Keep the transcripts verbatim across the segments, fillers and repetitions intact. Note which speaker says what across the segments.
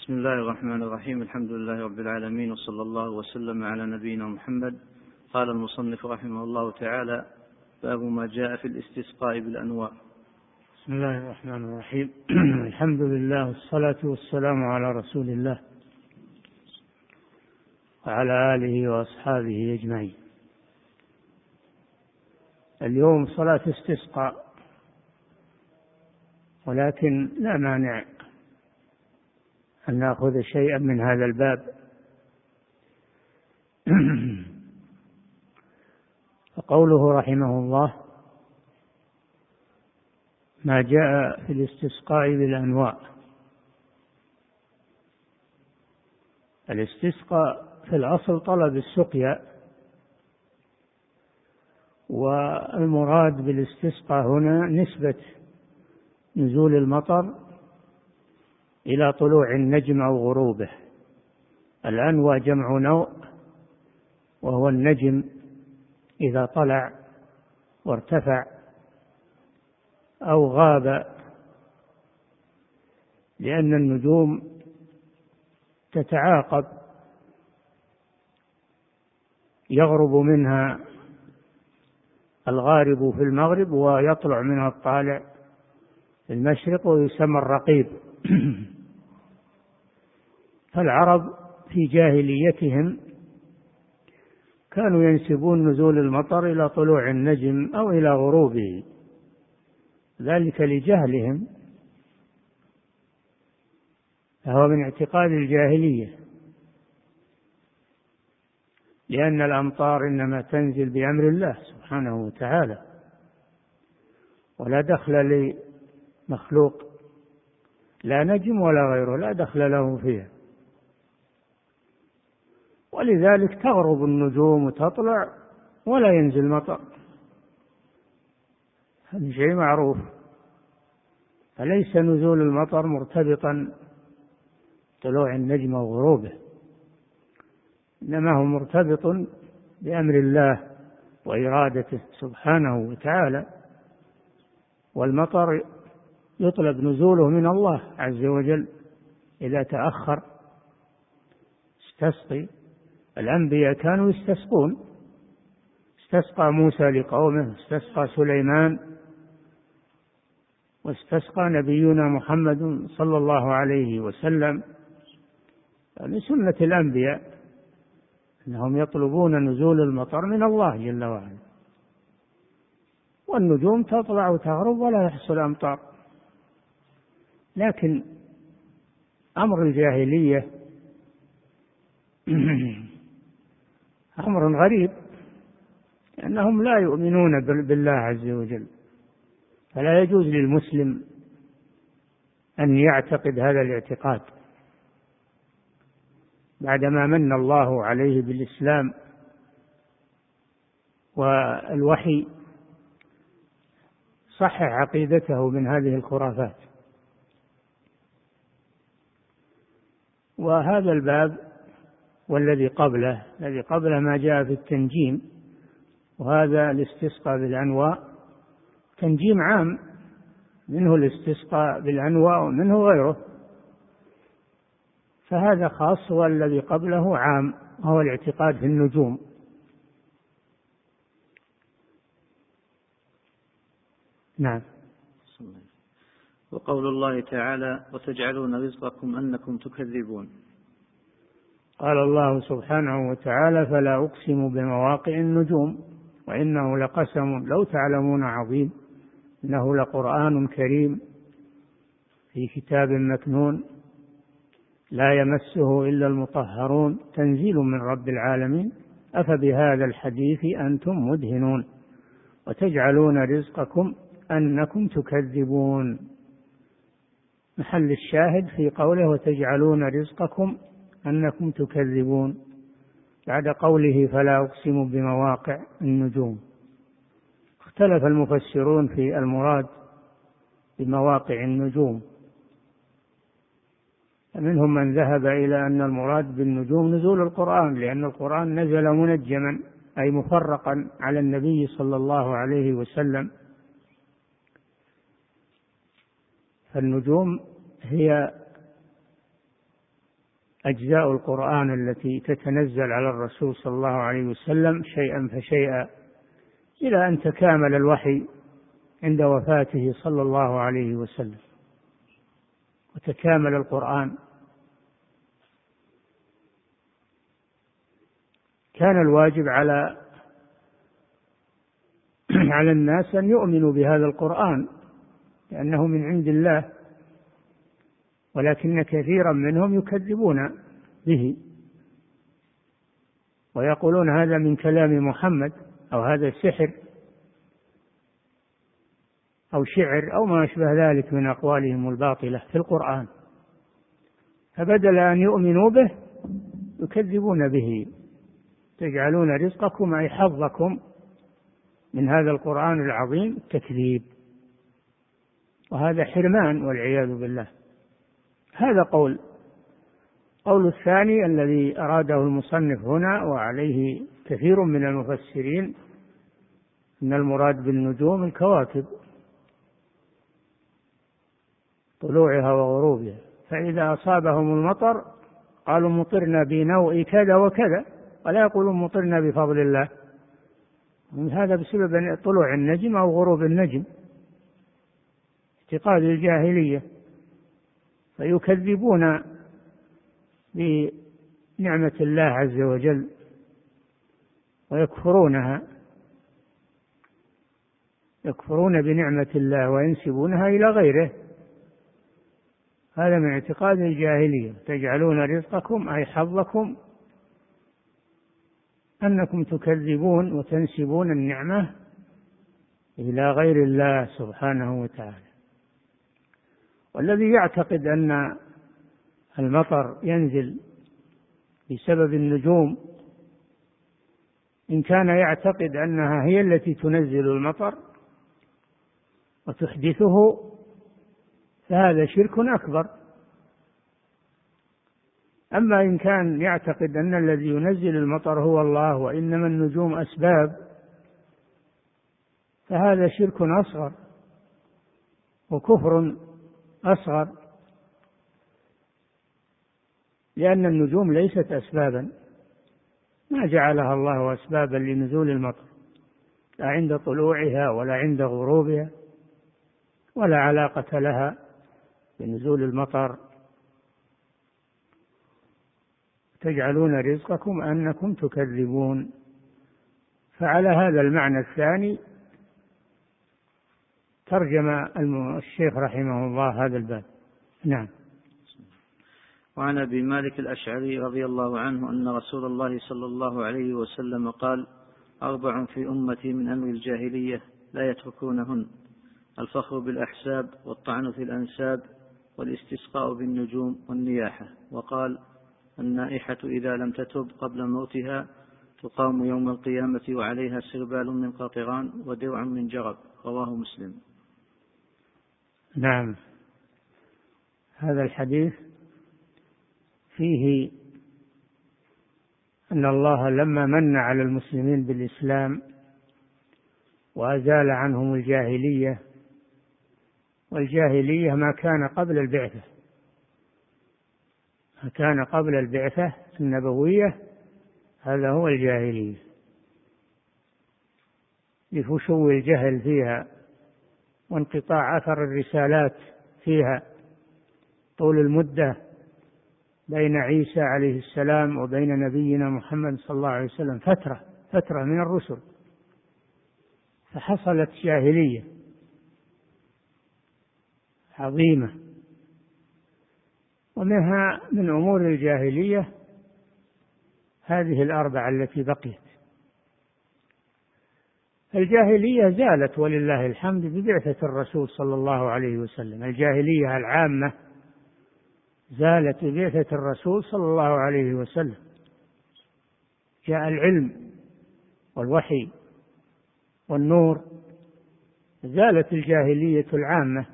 Speaker 1: بسم الله الرحمن الرحيم. الحمد لله رب العالمين، وصلى الله وسلم على نبينا محمد. قال المصنف رحمه الله تعالى: باب ما جاء في الاستسقاء بالأنواع.
Speaker 2: بسم الله الرحمن الرحيم. الحمد لله والصلاة والسلام على رسول الله وعلى آله وأصحابه أجمعين. اليوم صلاة استسقاء، ولكن لا مانع أن نأخذ شيئا من هذا الباب. فقوله رحمه الله: ما جاء في الاستسقاء بالأنواع. الاستسقاء في الأصل طلب السقيا، والمراد بالاستسقاء هنا نسبة نزول المطر إلى طلوع النجم أو غروبه. الأنوى جمع نوء، وهو النجم إذا طلع وارتفع أو غاب، لأن النجوم تتعاقب، يغرب منها الغارب في المغرب ويطلع منها الطالع في المشرق، ويسمى الرقيب. فالعرب في جاهليتهم كانوا ينسبون نزول المطر إلى طلوع النجم أو إلى غروبه، ذلك لجهلهم، فهو من اعتقاد الجاهلية، لأن الأمطار إنما تنزل بأمر الله سبحانه وتعالى، ولا دخل لمخلوق، لا نجم ولا غيره، لا دخل له فيها. ولذلك تغرب النجوم وتطلع ولا ينزل مطر، هذا شيء معروف. فليس نزول المطر مرتبطا بطلوع النجم وغروبه، إنما هو مرتبط بأمر الله وإرادته سبحانه وتعالى. والمطر يطلب نزوله من الله عز وجل إذا تأخر. استسقي، الأنبياء كانوا يستسقون، استسقى موسى لقومه، استسقى سليمان، واستسقى نبينا محمد صلى الله عليه وسلم. من سنة الأنبياء أنهم يطلبون نزول المطر من الله جل وعلا، والنجوم تطلع وتغرب ولا يحصل أمطار. لكن أمر الجاهلية أمر غريب، أنهم لا يؤمنون بالله عز وجل، فلا يجوز للمسلم أن يعتقد هذا الاعتقاد بعدما من الله عليه بالإسلام والوحي، صحح عقيدته من هذه الخرافات. وهذا الباب والذي قبله، الذي قبله ما جاء في التنجيم، وهذا الاستسقاء بالأنواع، تنجيم عام، منه الاستسقاء بالأنواع ومنه غيره، فهذا خاص، والذي قبله عام، وهو الاعتقاد في النجوم. نعم.
Speaker 1: وقول الله تعالى: وتجعلون رزقكم أنكم تكذبون.
Speaker 2: قال الله سبحانه وتعالى: فلا أقسم بمواقع النجوم وإنه لقسم لو تعلمون عظيم إنه لقرآن كريم في كتاب مكنون لا يمسه إلا المطهرون تنزيل من رب العالمين أفبهذا الحديث أنتم مدهنون وتجعلون رزقكم أنكم تكذبون. محل الشاهد في قوله: وتجعلون رزقكم أنكم تكذبون، بعد قوله: فلا أقسم بمواقع النجوم. اختلف المفسرون في المراد بمواقع النجوم، منهم من ذهب إلى أن المراد بالنجوم نزول القرآن، لأن القرآن نزل منجما أي مفرقا على النبي صلى الله عليه وسلم. فالنجوم هي أجزاء القرآن التي تتنزل على الرسول صلى الله عليه وسلم شيئا فشيئا إلى أن تكامل الوحي عند وفاته صلى الله عليه وسلم وتكامل القرآن. كان الواجب على على الناس أن يؤمنوا بهذا القرآن لأنه من عند الله، ولكن كثيرا منهم يكذبون به ويقولون هذا من كلام محمد، أو هذا سحر أو شعر أو ما أشبه ذلك من أقوالهم الباطلة في القرآن، فبدل أن يؤمنوا به يكذبون به. تجعلون رزقكم أي حظكم من هذا القرآن العظيم تكذيب، وهذا حرمان والعياذ بالله. هذا قول. قول الثاني الذي أراده المصنف هنا وعليه كثير من المفسرين أن المراد بالنجوم الكواكب طلوعها وغروبها، فإذا أصابهم المطر قالوا مطرنا بنوء كذا وكذا، ولا يقولون مطرنا بفضل الله، هذا بسبب طلوع النجم أو غروب النجم، اعتقاد الجاهلية، فيكذبون بنعمة الله عز وجل ويكفرونها، يكفرون بنعمة الله وينسبونها إلى غيره. هذا من اعتقاد الجاهلية. تجعلون رزقكم أي حظكم أنكم تكذبون وتنسبون النعمة إلى غير الله سبحانه وتعالى. والذي يعتقد أن المطر ينزل بسبب النجوم، إن كان يعتقد أنها هي التي تنزل المطر وتحدثه فهذا شرك أكبر. أما إن كان يعتقد أن الذي ينزل المطر هو الله وإنما النجوم أسباب فهذا شرك أصغر وكفر أصغر، لأن النجوم ليست أسبابا، ما جعلها الله أسبابا لنزول المطر، لا عند طلوعها ولا عند غروبها، ولا علاقة لها بنزول المطر. تجعلون رزقكم أنكم تكذبون. فعلى هذا المعنى الثاني ترجم الشيخ رحمه الله هذا الباب. نعم.
Speaker 1: وعن أبي مالك الأشعري رضي الله عنه أن رسول الله صلى الله عليه وسلم قال: أربع في أمتي من أمر الجاهلية لا يتركونهن: الفخر بالأحساب، والطعن في الأنساب، والاستسقاء بالنجوم، والنياحة. وقال: النائحة إذا لم تتب قبل موتها تقام يوم القيامة وعليها سربال من قاطران ودرع من جرب. رواه مسلم.
Speaker 2: نعم. هذا الحديث فيه أن الله لما من على المسلمين بالإسلام وأزال عنهم الجاهلية، والجاهلية ما كان قبل البعثة، ما كان قبل البعثة النبوية هذا هو الجاهلية، لفشو الجهل فيها وانقطاع أثر الرسالات فيها، طول المدة بين عيسى عليه السلام وبين نبينا محمد صلى الله عليه وسلم فترة فترة من الرسل، فحصلت جاهلية عظيمة. ومنها من أمور الجاهلية هذه الأربعة التي بقيت. الجاهلية زالت ولله الحمد ببعثة الرسول صلى الله عليه وسلم، الجاهلية العامة زالت ببعثة الرسول صلى الله عليه وسلم، جاء العلم والوحي والنور، زالت الجاهلية العامة.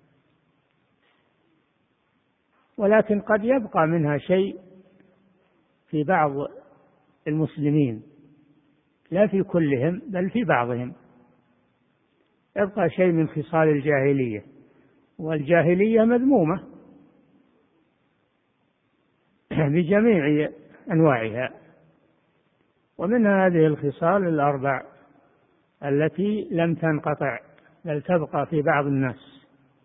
Speaker 2: ولكن قد يبقى منها شيء في بعض المسلمين، لا في كلهم بل في بعضهم يبقى شيء من خصال الجاهلية، والجاهلية مذمومة بجميع أنواعها. ومن هذه الخصال الأربع التي لم تنقطع بل تبقى في بعض الناس: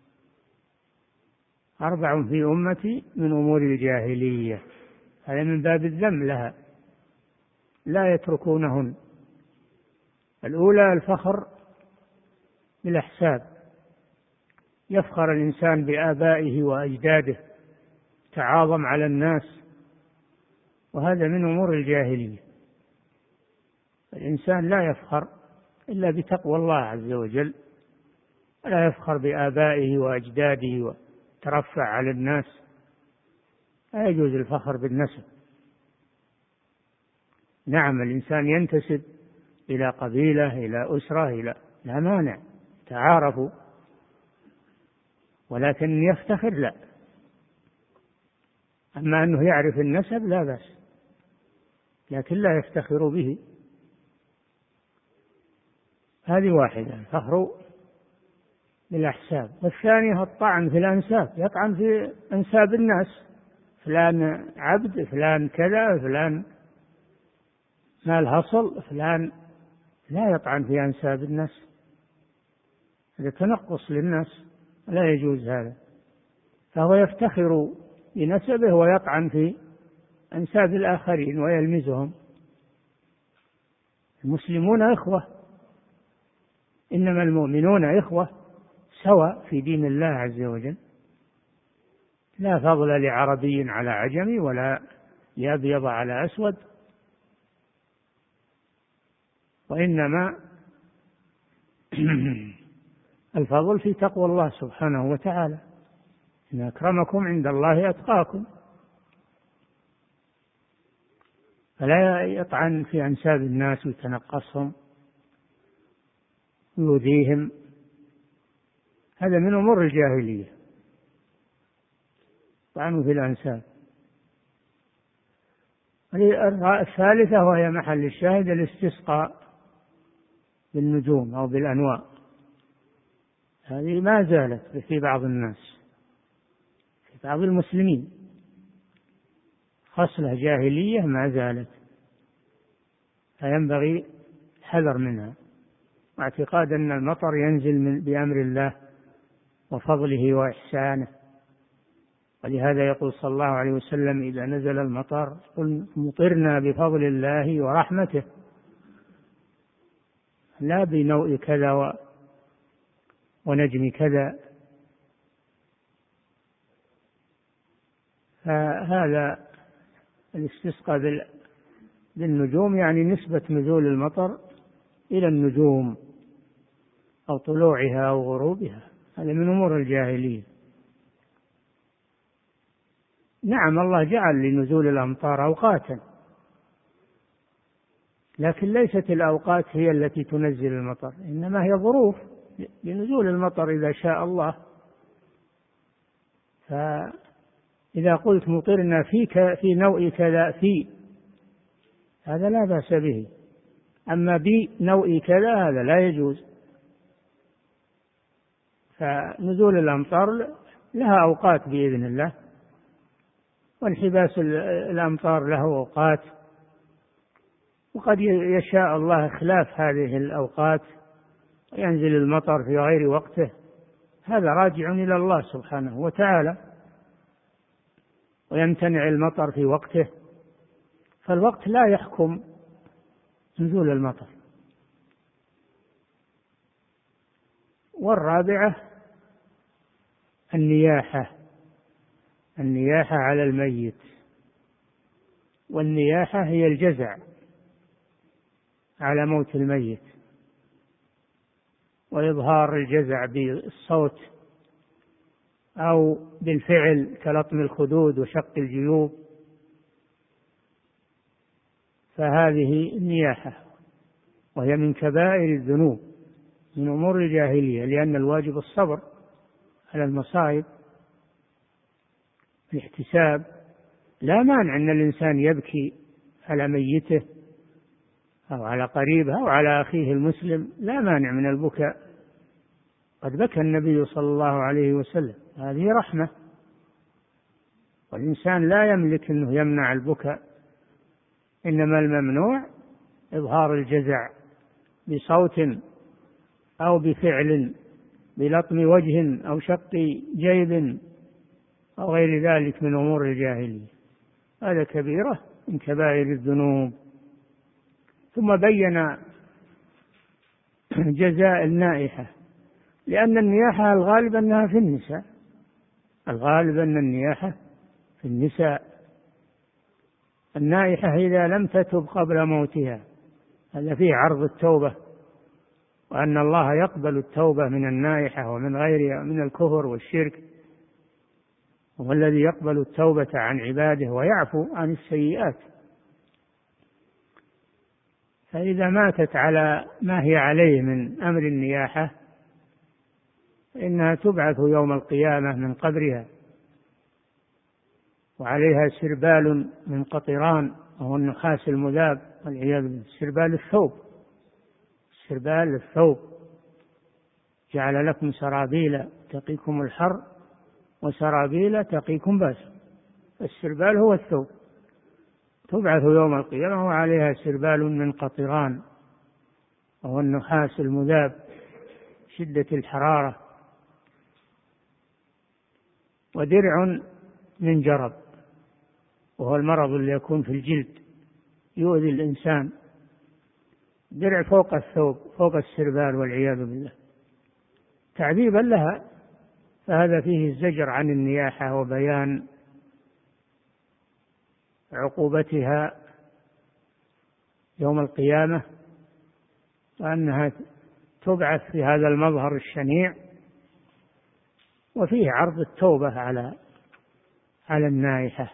Speaker 2: أربع في أمتي من أمور الجاهلية، هذا من باب الذم لها، لا يتركونهن. الأولى الفخر بالأحساب، يفخر الإنسان بآبائه وأجداده، تعاظم على الناس، وهذا من أمور الجاهلية. الإنسان لا يفخر إلا بتقوى الله عز وجل، ولا يفخر بآبائه وأجداده وترفع على الناس، لا يجوز الفخر بالنسب. نعم الإنسان ينتسب إلى قبيلة، إلى أسرة، إلى لا مانع، تعارفوا، ولكن يفتخر لا. أما أنه يعرف النسب لا بأس، لكن لا يفتخر به. هذه واحدة، الفخر بالأحساب. والثانية الطعن في الأنساب، يطعن في أنساب الناس، فلان عبد، فلان كذا، فلان مال هصل، فلان، لا يطعن في أنساب الناس، هذا تنقص للناس، لا يجوز هذا. فهو يفتخر بنسبه ويطعن في أنساب الآخرين ويلمزهم. المسلمون إخوة، إنما المؤمنون إخوة سواء في دين الله عز وجل، لا فضل لعربي على عجمي ولا لأبيض على أسود، وإنما الفضل في تقوى الله سبحانه وتعالى، إن أكرمكم عند الله أتقاكم. فلا يطعن في أنساب الناس ويتنقصهم ويؤذيهم، هذا من أمور الجاهلية، طعنوا في الأنساب. الثالثة وهي محل الشاهد الاستسقاء بالنجوم أو بالأنواء، هذه ما زالت في بعض الناس، في بعض المسلمين، خصلة جاهلية ما زالت، فينبغي الحذر منها، واعتقاد أن المطر ينزل من بأمر الله وفضله وإحسانه. ولهذا يقول صلى الله عليه وسلم: إذا نزل المطر قل مطرنا بفضل الله ورحمته، لا بنوء كذا ونجم كذا. فهذا الاستسقاء بالنجوم يعني نسبة نزول المطر إلى النجوم أو طلوعها أو غروبها، هذا من أمور الجاهلية. نعم الله جعل لنزول الأمطار أوقاتا، لكن ليست الأوقات هي التي تنزل المطر، إنما هي ظروف لنزول المطر إذا شاء الله. فإذا قلت مطرنا في في نوء كذا في، هذا لا بأس به، أما بنوء كذا هذا لا يجوز. فنزول الأمطار لها أوقات بإذن الله، وانحباس الأمطار له أوقات، وقد يشاء الله خلاف هذه الأوقات وينزل المطر في غير وقته، هذا راجع إلى الله سبحانه وتعالى، ويمتنع المطر في وقته، فالوقت لا يحكم نزول المطر. والرابعة النياحة، النياحة على الميت، والنياحة هي الجزع على موت الميت، وإظهار الجزع بالصوت أو بالفعل كلطم الخدود وشق الجيوب، فهذه النياحة، وهي من كبائر الذنوب، من أمور الجاهلية، لأن الواجب الصبر على المصائب، الاحتساب. لا مانع أن الإنسان يبكي على ميته أو على قريبه أو على أخيه المسلم، لا مانع من البكاء، قد بكى النبي صلى الله عليه وسلم، هذه رحمة، والإنسان لا يملك أنه يمنع البكاء، إنما الممنوع إظهار الجزع بصوت أو بفعل، بلطم وجه أو شق جيب أو غير ذلك من أمور الجاهلية، هذا كبيرة من كبائر الذنوب. ثم بين جزاء النائحة، لأن النياحة الغالب أنها في النساء، الغالب أن النياحة في النساء. النائحة إذا لم تتب قبل موتها هذا فيه عرض التوبة، وأن الله يقبل التوبة من النائحة ومن غيرها من الكفر والشرك، هو الذي يقبل التوبة عن عباده ويعفو عن السيئات. فإذا ماتت على ما هي عليه من أمر النياحة فإنها تبعث يوم القيامة من قبرها وعليها سربال من قطران وهو النحاس المذاب والعياذ بالله، سربال الثوب، سربال الثوب، جعل لكم سرابيل تقيكم الحر وسرابيل تقيكم بأس، السربال هو الثوب، تبعث يوم القيامة وعليها سربال من قطران وهو النحاس المذاب شدة الحرارة، ودرع من جرب وهو المرض اللي يكون في الجلد يؤذي الإنسان، درع فوق الثوب فوق السربال والعياذ بالله تعذيبا لها. فهذا فيه الزجر عن النياحة وبيان عقوبتها يوم القيامة، وأنها تبعث في هذا المظهر الشنيع، وفيه عرض التوبة على على النائحة.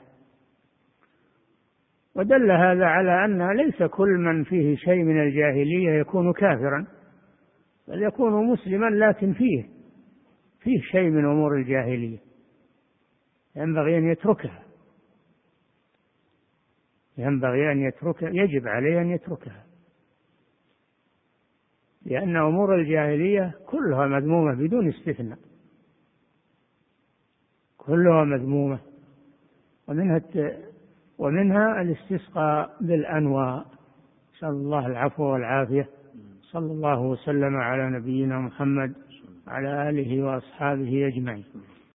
Speaker 2: ودل هذا على أن ليس كل من فيه شيء من الجاهلية يكون كافرا، بل يكون مسلما لكن فيه فيه شيء من أمور الجاهلية ينبغي أن يتركها، ينبغي أن يتركها، يجب عليه أن يتركها، لأن أمور الجاهلية كلها مذمومة بدون استثناء، كلها مذمومة. ومنها ومنها الاستسقاء بالأنواء، نسأل الله العفو والعافية. صلى الله وسلم على نبينا محمد وعلى آله وأصحابه أجمعين.